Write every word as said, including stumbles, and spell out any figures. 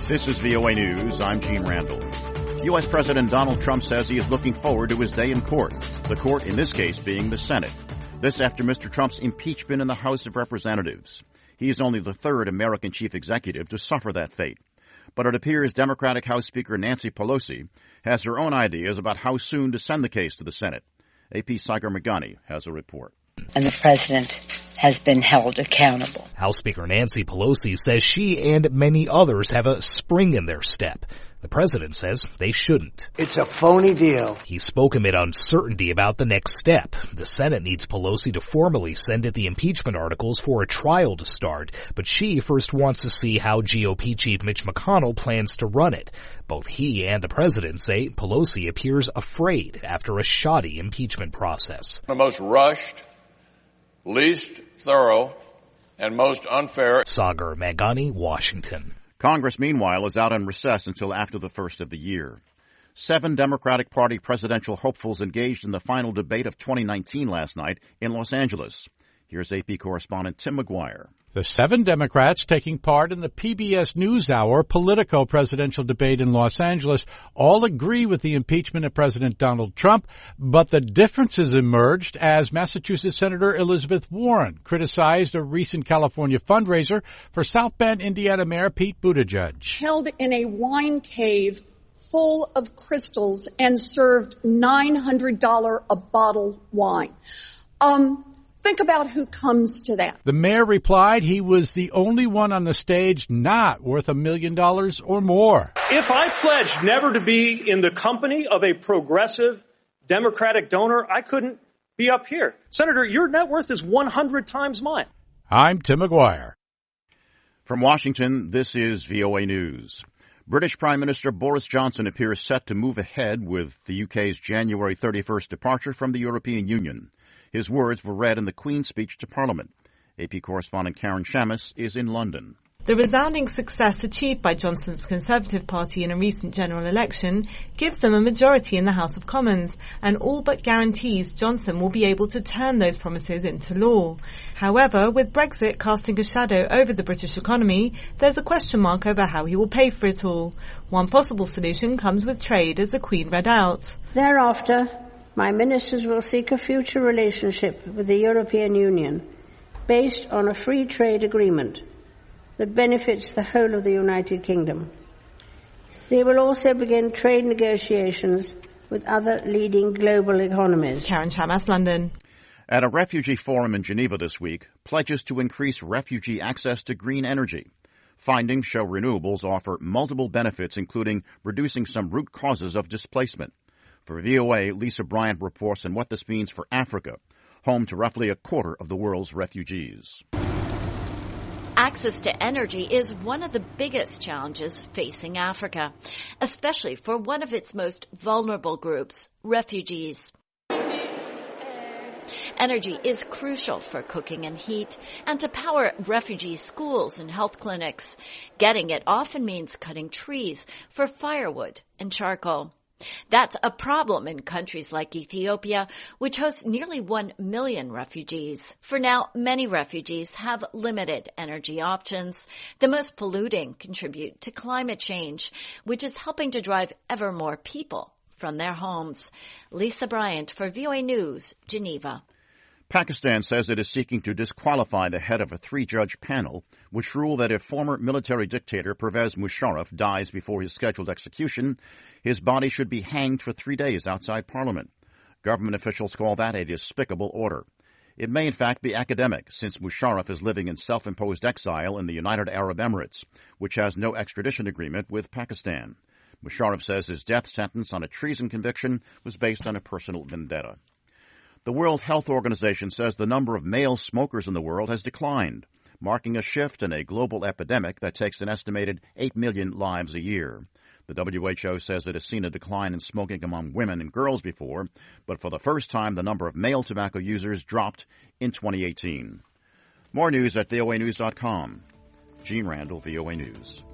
This is V O A News. I'm Gene Randall. U S. President Donald Trump says he is looking forward to his day in court, the court in this case being the Senate. This after Mister Trump's impeachment in the House of Representatives. He is only the third American chief executive to suffer that fate. But it appears Democratic House Speaker Nancy Pelosi has her own ideas about how soon to send the case to the Senate. A P Sagar Meghani has a report. And the president has been held accountable. House Speaker Nancy Pelosi says she and many others have a spring in their step. The president says they shouldn't. It's a phony deal. He spoke amid uncertainty about the next step. The Senate needs Pelosi to formally send it the impeachment articles for a trial to start, but she first wants to see how G O P Chief Mitch McConnell plans to run it. Both he and the president say Pelosi appears afraid after a shoddy impeachment process. The most rushed, least thorough, and most unfair. Sagar Meghani, Washington. Congress, meanwhile, is out on recess until after the first of the year. Seven Democratic Party presidential hopefuls engaged in the final debate of twenty nineteen last night in Los Angeles. Here's A P correspondent Tim McGuire. The seven Democrats taking part in the P B S NewsHour Politico presidential debate in Los Angeles all agree with the impeachment of President Donald Trump, but the differences emerged as Massachusetts Senator Elizabeth Warren criticized a recent California fundraiser for South Bend, Indiana Mayor Pete Buttigieg. Held in a wine cave full of crystals and served nine hundred dollars a bottle wine. Um... Think about who comes to that. The mayor replied he was the only one on the stage not worth a million dollars or more. If I pledged never to be in the company of a progressive Democratic donor, I couldn't be up here. Senator, your net worth is one hundred times mine. I'm Tim McGuire. From Washington, this is V O A News. British Prime Minister Boris Johnson appears set to move ahead with the U K's January thirty-first departure from the European Union. His words were read in the Queen's speech to Parliament. A P correspondent Karen Shamus is in London. The resounding success achieved by Johnson's Conservative Party in a recent general election gives them a majority in the House of Commons and all but guarantees Johnson will be able to turn those promises into law. However, with Brexit casting a shadow over the British economy, there's a question mark over how he will pay for it all. One possible solution comes with trade, as the Queen read out. Thereafter, my ministers will seek a future relationship with the European Union based on a free trade agreement that benefits the whole of the United Kingdom. They will also begin trade negotiations with other leading global economies. Karen Shamas, London. At a refugee forum in Geneva this week, pledges to increase refugee access to green energy. Findings show renewables offer multiple benefits, including reducing some root causes of displacement. For V O A, Lisa Bryant reports on what this means for Africa, home to roughly a quarter of the world's refugees. Access to energy is one of the biggest challenges facing Africa, especially for one of its most vulnerable groups, refugees. Energy is crucial for cooking and heat and to power refugee schools and health clinics. Getting it often means cutting trees for firewood and charcoal. That's a problem in countries like Ethiopia, which hosts nearly one million refugees. For now, many refugees have limited energy options. The most polluting contribute to climate change, which is helping to drive ever more people from their homes. Lisa Bryant for V O A News, Geneva. Pakistan says it is seeking to disqualify the head of a three-judge panel, which ruled that if former military dictator Pervez Musharraf dies before his scheduled execution, his body should be hanged for three days outside Parliament. Government officials call that a despicable order. It may in fact be academic, since Musharraf is living in self-imposed exile in the United Arab Emirates, which has no extradition agreement with Pakistan. Musharraf says his death sentence on a treason conviction was based on a personal vendetta. The World Health Organization says the number of male smokers in the world has declined, marking a shift in a global epidemic that takes an estimated eight million lives a year. The W H O says it has seen a decline in smoking among women and girls before, but for the first time the number of male tobacco users dropped in twenty eighteen. More news at V O A news dot com. Gene Randall, V O A News.